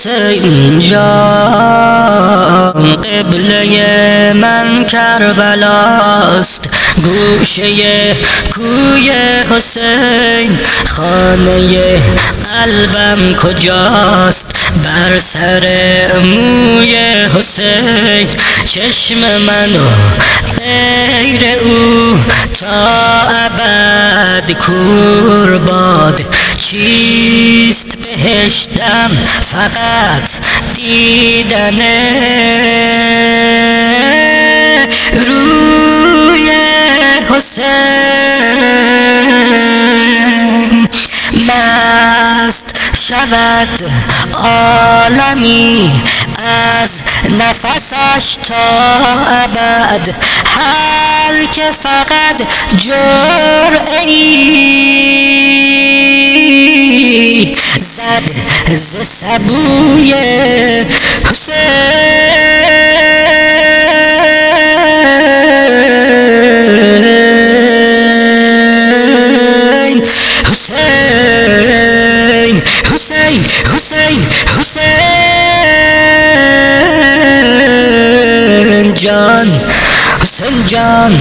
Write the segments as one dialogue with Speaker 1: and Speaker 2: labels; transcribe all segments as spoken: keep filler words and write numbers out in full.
Speaker 1: حسین جان قبله من کربلاست، گوشه کوی حسین خانه قلبم کجاست؟ بر سر موی حسین چشم منو غیر او تا ابد کور باد. چیست بهشتم فقط دیدن روی حسین. مست شود عالمی از نفسش تا ابد، هر که فقط جرعه ای زد ز سبوی حسین. حسین حسین حسین حسین جان، حسین جان،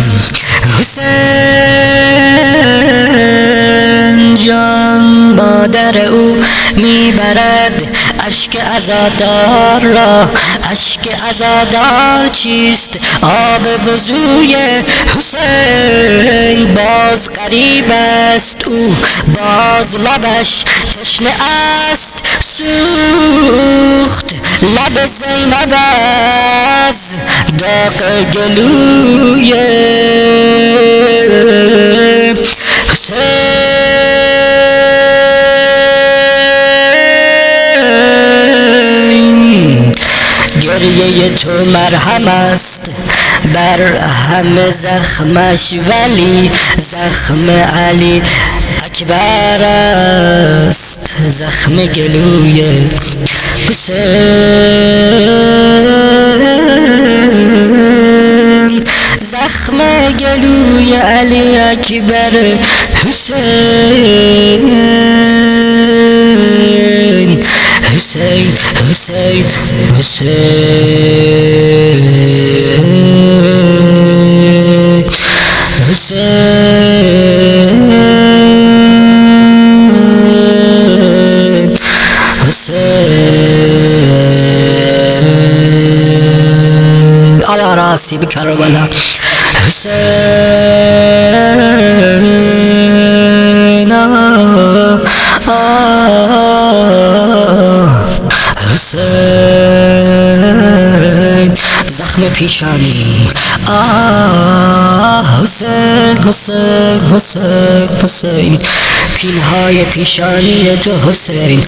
Speaker 1: حسین جان. مادر او میبرد اشک عزادار را، اشک عزادار چیست؟ آب وضوی حسین. باز قریب است او، باز لبش تشنه است سوخت، لب زینب از داغ گلوی حسین. گریه تو مرهم است بر همه زخمش، ولی زخم علی اکبر است زخم گلوی حسین. زخم گلوی علی اکبر حسین. حسین حسین حسین حسین حسین. على راسي بكربلاء حسين. حسین. زخم پیشانی آه حسین حسین حسین حسین. پینهای پیشانی تو حسین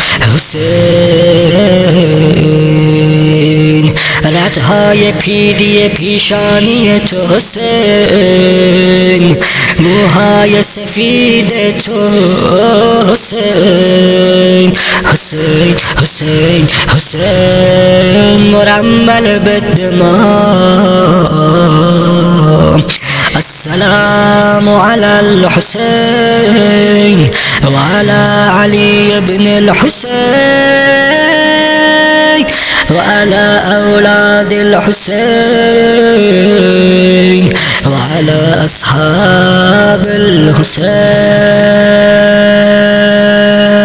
Speaker 1: حسین. ردهای پیری پیشانی تو حسین. موهای سفید تو حسین حسین حسین حسین. مرمل بالدماء. السلام على الحسين وعلى علي بن الحسين وعلى أولاد الحسين وعلى أصحاب الحسين.